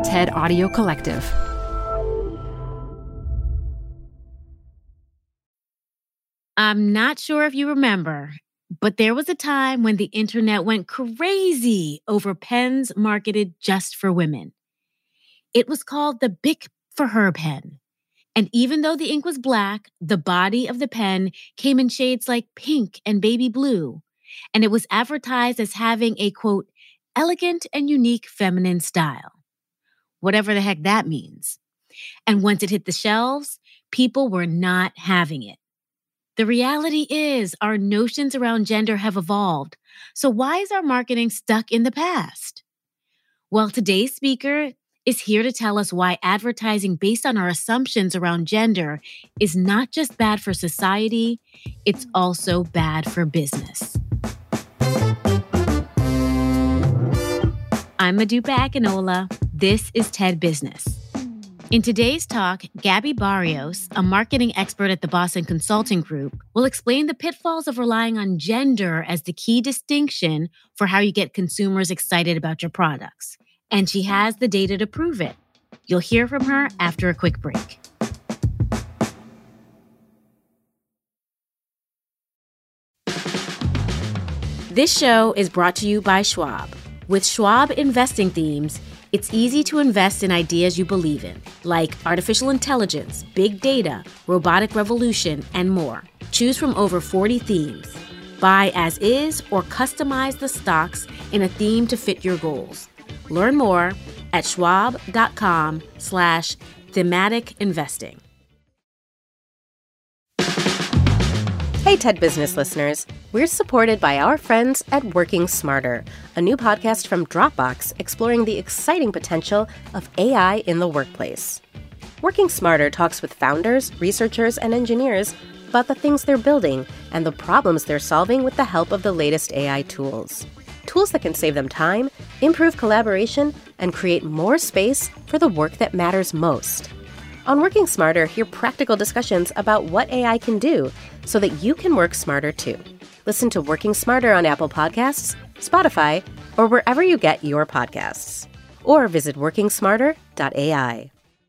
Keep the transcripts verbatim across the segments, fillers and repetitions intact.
TED Audio Collective. I'm not sure if you remember, but there was a time when the internet went crazy over pens marketed just for women. It was called the Bic for Her pen. And even though the ink was black, the body of the pen came in shades like pink and baby blue. And it was advertised as having a, quote, elegant and unique feminine style. Whatever the heck that means. And once it hit the shelves, people were not having it. The reality is our notions around gender have evolved. So why is our marketing stuck in the past? Well, today's speaker is here to tell us why advertising based on our assumptions around gender is not just bad for society, it's also bad for business. I'm Modupe Akinola. This is TED Business. In today's talk, Gabby Barrios, a marketing expert at the Boston Consulting Group, will explain the pitfalls of relying on gender as the key distinction for how you get consumers excited about your products. And she has the data to prove it. You'll hear from her after a quick break. This show is brought to you by Schwab. With Schwab investing themes, it's easy to invest in ideas you believe in, like artificial intelligence, big data, robotic revolution, and more. Choose from over forty themes. Buy as is or customize the stocks in a theme to fit your goals. Learn more at schwab.com slash thematic investing. Hey, TED Business listeners. We're supported by our friends at Working Smarter, a new podcast from Dropbox exploring the exciting potential of A I in the workplace. Working Smarter talks with founders, researchers, and engineers about the things they're building and the problems they're solving with the help of the latest A I tools. Tools that can save them time, improve collaboration, and create more space for the work that matters most. On Working Smarter, hear practical discussions about what A I can do so that you can work smarter too. Listen to Working Smarter on Apple Podcasts, Spotify, or wherever you get your podcasts. Or visit working smarter dot A I.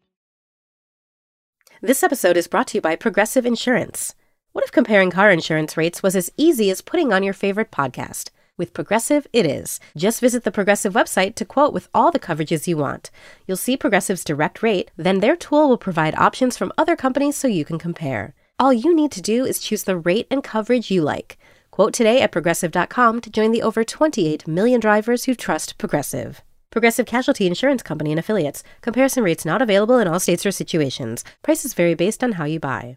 This episode is brought to you by Progressive Insurance. What if comparing car insurance rates was as easy as putting on your favorite podcast? With Progressive, it is. Just visit the Progressive website to quote with all the coverages you want. You'll see Progressive's direct rate, then their tool will provide options from other companies so you can compare. All you need to do is choose the rate and coverage you like. Quote today at progressive dot com to join the over twenty-eight million drivers who trust Progressive. Progressive Casualty Insurance Company and Affiliates. Comparison rates not available in all states or situations. Prices vary based on how you buy.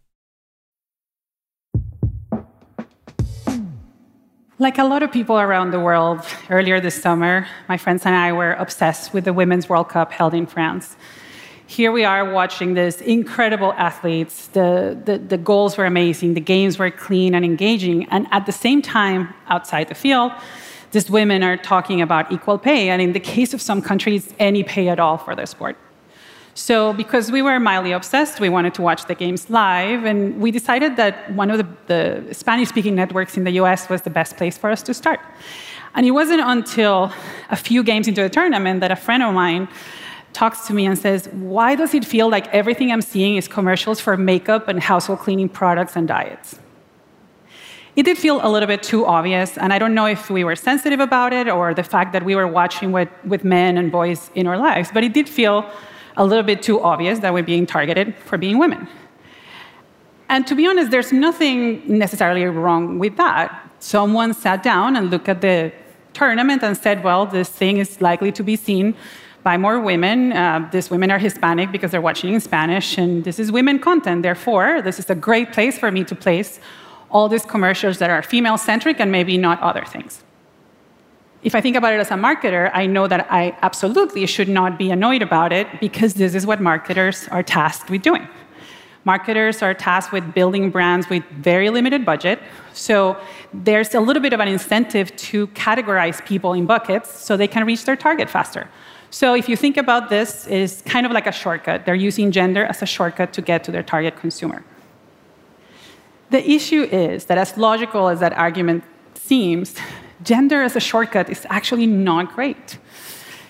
Like a lot of people around the world, earlier this summer, my friends and I were obsessed with the Women's World Cup held in France. Here we are watching this incredible athletes. The, the, the goals were amazing. The games were clean and engaging. And at the same time, outside the field, these women are talking about equal pay. And in the case of some countries, any pay at all for their sport. So because we were mildly obsessed, we wanted to watch the games live, and we decided that one of the, the Spanish-speaking networks in the U S was the best place for us to start. And it wasn't until a few games into the tournament that a friend of mine talks to me and says, why does it feel like everything I'm seeing is commercials for makeup and household cleaning products and diets? It did feel a little bit too obvious, and I don't know if we were sensitive about it or the fact that we were watching with, with men and boys in our lives, but it did feel a little bit too obvious that we're being targeted for being women. And to be honest, there's nothing necessarily wrong with that. Someone sat down and looked at the tournament and said, well, this thing is likely to be seen by more women. Uh, these women are Hispanic because they're watching in Spanish, and this is women content. Therefore, this is a great place for me to place all these commercials that are female-centric and maybe not other things. If I think about it as a marketer, I know that I absolutely should not be annoyed about it because this is what marketers are tasked with doing. Marketers are tasked with building brands with very limited budget, so there's a little bit of an incentive to categorize people in buckets so they can reach their target faster. So if you think about this, it's kind of like a shortcut. They're using gender as a shortcut to get to their target consumer. The issue is that as logical as that argument seems, gender as a shortcut is actually not great.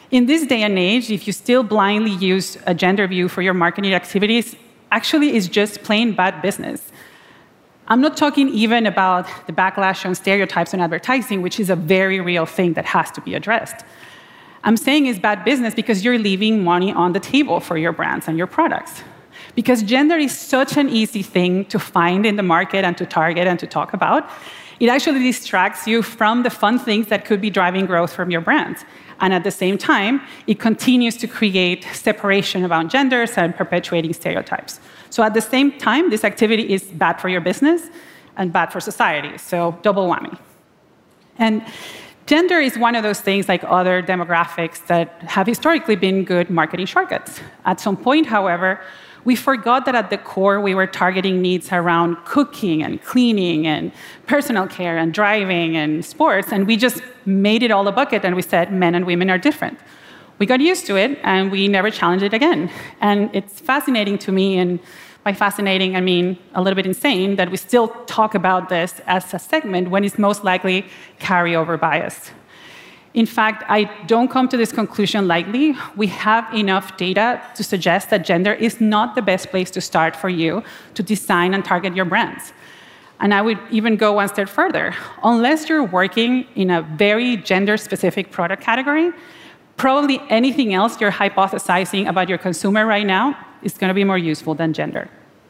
In this day and age, if you still blindly use a gender view for your marketing activities, actually is just plain bad business. I'm not talking even about the backlash on stereotypes in advertising, which is a very real thing that has to be addressed. I'm saying it's bad business because you're leaving money on the table for your brands and your products. Because gender is such an easy thing to find in the market and to target and to talk about, it actually distracts you from the fun things that could be driving growth from your brands. And at the same time, it continues to create separation around genders and perpetuating stereotypes. So at the same time, this activity is bad for your business and bad for society. So double whammy. And gender is one of those things, like other demographics, that have historically been good marketing shortcuts. At some point, however, we forgot that at the core, we were targeting needs around cooking and cleaning and personal care and driving and sports, and we just made it all a bucket, and we said men and women are different. We got used to it, and we never challenged it again. And it's fascinating to me, and by fascinating, I mean a little bit insane, that we still talk about this as a segment when it's most likely carryover bias. In fact, I don't come to this conclusion lightly. We have enough data to suggest that gender is not the best place to start for you to design and target your brands. And I would even go one step further. Unless you're working in a very gender-specific product category, probably anything else you're hypothesizing about your consumer right now is going to be more useful than gender.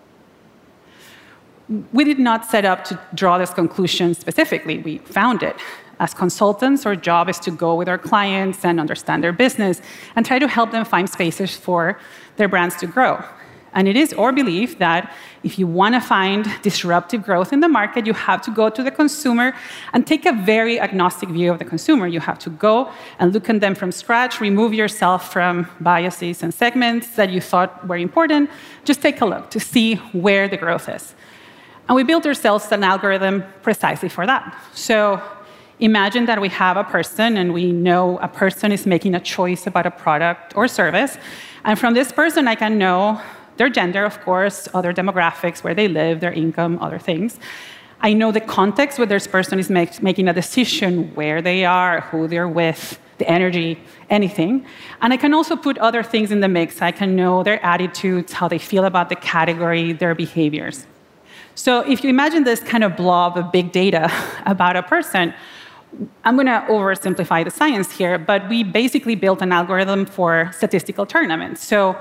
We did not set up to draw this conclusion specifically. We found it. As consultants, our job is to go with our clients and understand their business and try to help them find spaces for their brands to grow. And it is our belief that if you want to find disruptive growth in the market, you have to go to the consumer and take a very agnostic view of the consumer. You have to go and look at them from scratch, remove yourself from biases and segments that you thought were important. Just take a look to see where the growth is. And we built ourselves an algorithm precisely for that. So imagine that we have a person, and we know a person is making a choice about a product or service. And from this person, I can know their gender, of course, other demographics, where they live, their income, other things. I know the context where this person is make, making a decision, where they are, who they're with, the energy, anything. And I can also put other things in the mix. I can know their attitudes, how they feel about the category, their behaviors. So if you imagine this kind of blob of big data about a person, I'm going to oversimplify the science here, but we basically built an algorithm for statistical tournaments. So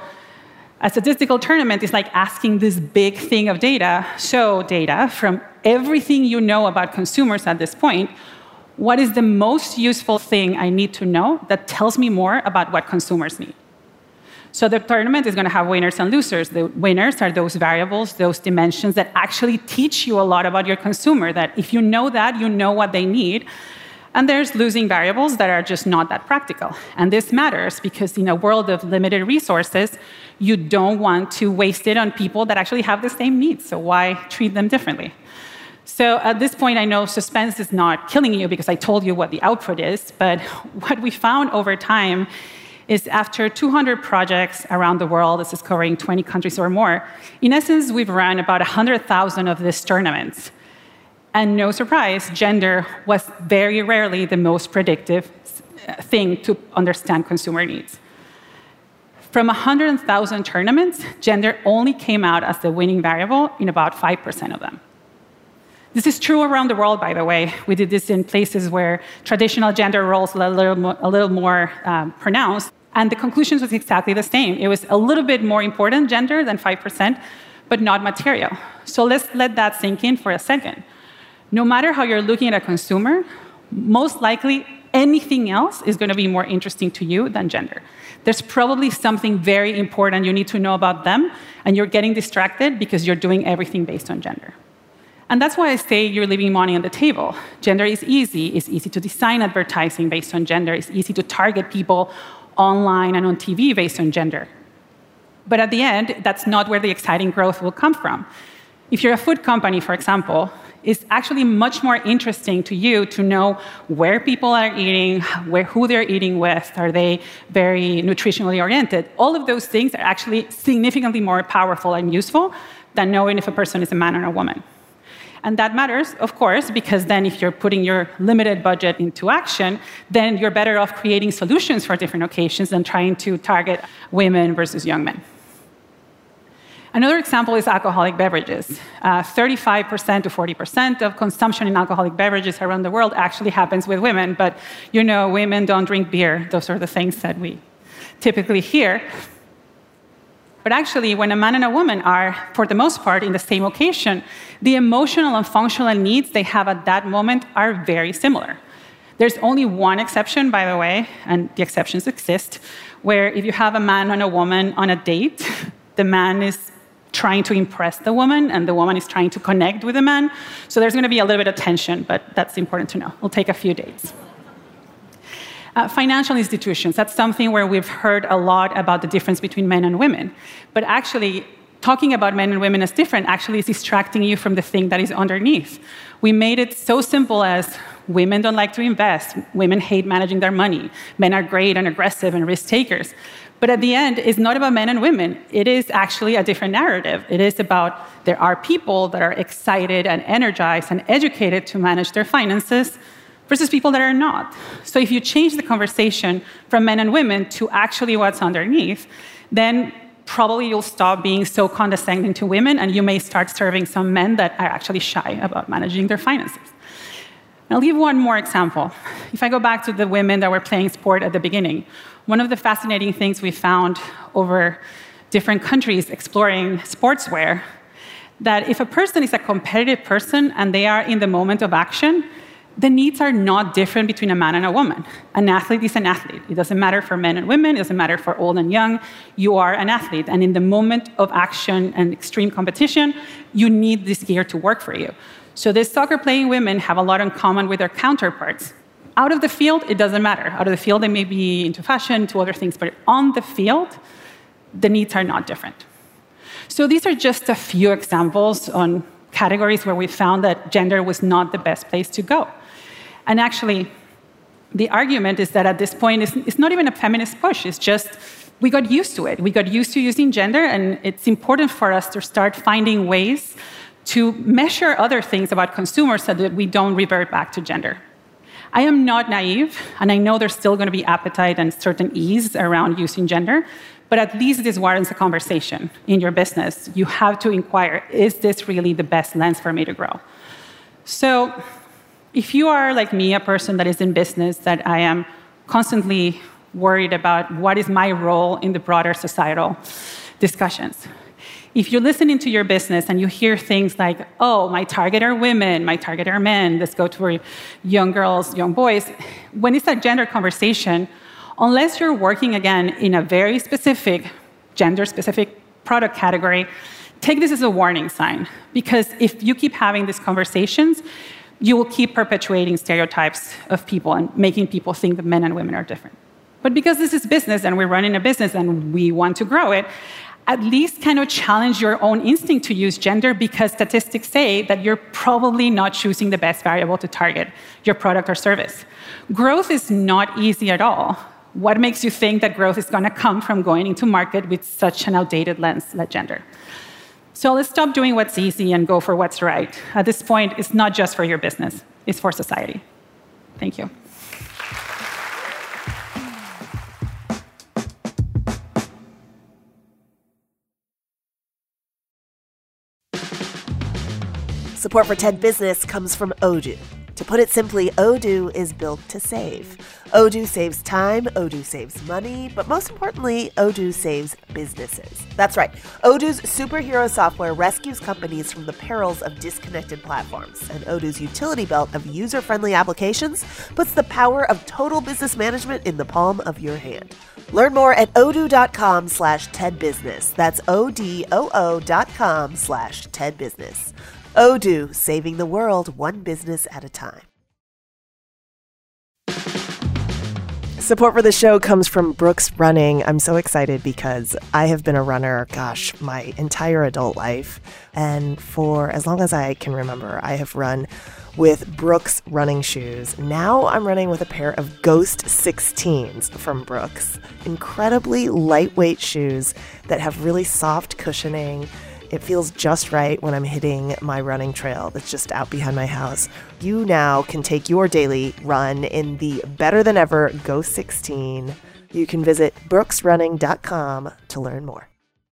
a statistical tournament is like asking this big thing of data, so data from everything you know about consumers at this point, what is the most useful thing I need to know that tells me more about what consumers need? So the tournament is going to have winners and losers. The winners are those variables, those dimensions that actually teach you a lot about your consumer, that if you know that, you know what they need. And there's losing variables that are just not that practical. And this matters because in a world of limited resources, you don't want to waste it on people that actually have the same needs. So why treat them differently? So at this point, I know suspense is not killing you because I told you what the output is. But what we found over time is after two hundred projects around the world, this is covering twenty countries or more, in essence, we've run about one hundred thousand of these tournaments. And no surprise, gender was very rarely the most predictive thing to understand consumer needs. From one hundred thousand tournaments, gender only came out as the winning variable in about five percent of them. This is true around the world, by the way. We did this in places where traditional gender roles were a little more, a little more um, pronounced, and the conclusion was exactly the same. It was a little bit more important gender than five percent, but not material. So let's let that sink in for a second. No matter how you're looking at a consumer, most likely anything else is going to be more interesting to you than gender. There's probably something very important you need to know about them, and you're getting distracted because you're doing everything based on gender. And that's why I say you're leaving money on the table. Gender is easy. It's easy to design advertising based on gender. It's easy to target people online and on T V based on gender. But at the end, that's not where the exciting growth will come from. If you're a food company, for example, it's actually much more interesting to you to know where people are eating, where, who they're eating with, are they very nutritionally oriented. All of those things are actually significantly more powerful and useful than knowing if a person is a man or a woman. And that matters, of course, because then if you're putting your limited budget into action, then you're better off creating solutions for different occasions than trying to target women versus young men. Another example is alcoholic beverages. Uh, thirty-five percent to forty percent of consumption in alcoholic beverages around the world actually happens with women, but you know, women don't drink beer. Those are the things that we typically hear. But actually, when a man and a woman are, for the most part, in the same occasion, the emotional and functional needs they have at that moment are very similar. There's only one exception, by the way, and the exceptions exist, where if you have a man and a woman on a date, the man is trying to impress the woman, and the woman is trying to connect with the man. So there's going to be a little bit of tension, but that's important to know. It'll take a few dates. Uh, financial institutions, that's something where we've heard a lot about the difference between men and women. But actually, talking about men and women as different actually is distracting you from the thing that is underneath. We made it so simple as women don't like to invest, women hate managing their money, men are great and aggressive and risk takers. But at the end, it's not about men and women. It is actually a different narrative. It is about there are people that are excited and energized and educated to manage their finances versus people that are not. So if you change the conversation from men and women to actually what's underneath, then probably you'll stop being so condescending to women, and you may start serving some men that are actually shy about managing their finances. I'll give one more example. If I go back to the women that were playing sport at the beginning, one of the fascinating things we found over different countries exploring sportswear, that if a person is a competitive person and they are in the moment of action, the needs are not different between a man and a woman. An athlete is an athlete. It doesn't matter for men and women. It doesn't matter for old and young. You are an athlete. And in the moment of action and extreme competition, you need this gear to work for you. So these soccer-playing women have a lot in common with their counterparts. Out of the field, it doesn't matter. Out of the field, they may be into fashion, into other things. But on the field, the needs are not different. So these are just a few examples on categories where we found that gender was not the best place to go. And actually, the argument is that at this point, it's, it's not even a feminist push. It's just we got used to it. We got used to using gender, and it's important for us to start finding ways to measure other things about consumers so that we don't revert back to gender. I am not naive, and I know there's still going to be appetite and certain ease around using gender, but at least this warrants a conversation in your business. You have to inquire, is this really the best lens for me to grow? So if you are, like me, a person that is in business, that I am constantly worried about what is my role in the broader societal discussions. If you're listening to your business and you hear things like, oh, my target are women, my target are men, let's go to young girls, young boys, when it's a gender conversation, unless you're working, again, in a very specific, gender-specific product category, take this as a warning sign. Because if you keep having these conversations, you will keep perpetuating stereotypes of people and making people think that men and women are different. But because this is business and we're running a business and we want to grow it, at least kind of challenge your own instinct to use gender, because statistics say that you're probably not choosing the best variable to target your product or service. Growth is not easy at all. What makes you think that growth is going to come from going into market with such an outdated lens like gender? So let's stop doing what's easy and go for what's right. At this point, it's not just for your business, it's for society. Thank you. Support for TED Business comes from Odoo. To put it simply, Odoo is built to save. Odoo saves time, Odoo saves money, but most importantly, Odoo saves businesses. That's right. Odoo's superhero software rescues companies from the perils of disconnected platforms, and Odoo's utility belt of user-friendly applications puts the power of total business management in the palm of your hand. Learn more at odoo.com slash TEDbusiness. That's O-D-O-O dot com slash TEDbusiness. Odoo, saving the world one business at a time. Support for the show comes from Brooks Running. I'm so excited because I have been a runner, gosh, my entire adult life. And for as long as I can remember, I have run with Brooks running shoes. Now I'm running with a pair of Ghost sixteens from Brooks. Incredibly lightweight shoes that have really soft cushioning. It feels just right when I'm hitting my running trail that's just out behind my house. You now can take your daily run in the better than ever Ghost sixteen. You can visit brooks running dot com to learn more.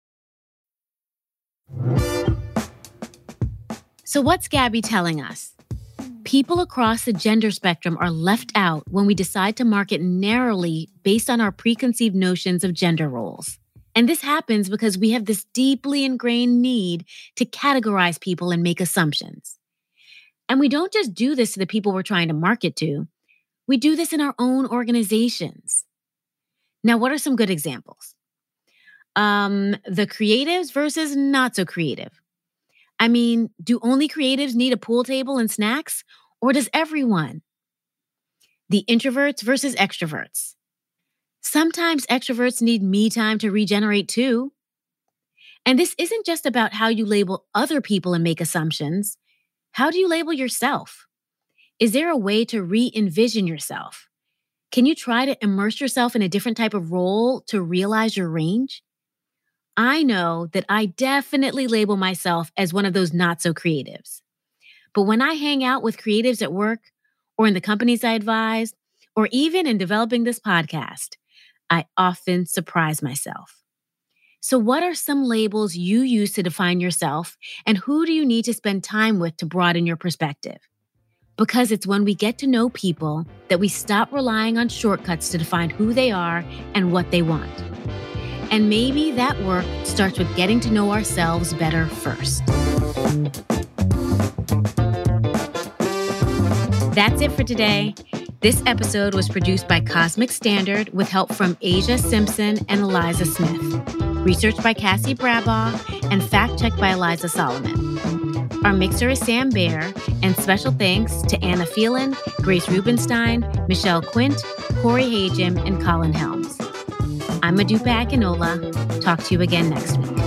So what's Gabby telling us? People across the gender spectrum are left out when we decide to market narrowly based on our preconceived notions of gender roles. And this happens because we have this deeply ingrained need to categorize people and make assumptions. And we don't just do this to the people we're trying to market to. We do this in our own organizations. Now, what are some good examples? Um, the creatives versus not so creative. I mean, do only creatives need a pool table and snacks, or does everyone? The introverts versus extroverts. Sometimes extroverts need me time to regenerate too. And this isn't just about how you label other people and make assumptions. How do you label yourself? Is there a way to re-envision yourself? Can you try to immerse yourself in a different type of role to realize your range? I know that I definitely label myself as one of those not-so-creatives. But when I hang out with creatives at work, or in the companies I advise, or even in developing this podcast, I often surprise myself. So what are some labels you use to define yourself, and who do you need to spend time with to broaden your perspective? Because it's when we get to know people that we stop relying on shortcuts to define who they are and what they want. And maybe that work starts with getting to know ourselves better first. That's it for today. This episode was produced by Cosmic Standard with help from Asia Simpson and Eliza Smith. Researched by Cassie Brabaugh and fact-checked by Eliza Solomon. Our mixer is Sam Baer, and special thanks to Anna Phelan, Grace Rubenstein, Michelle Quint, Corey Hagem, and Colin Helms. I'm Modupe Akinola. Talk to you again next week.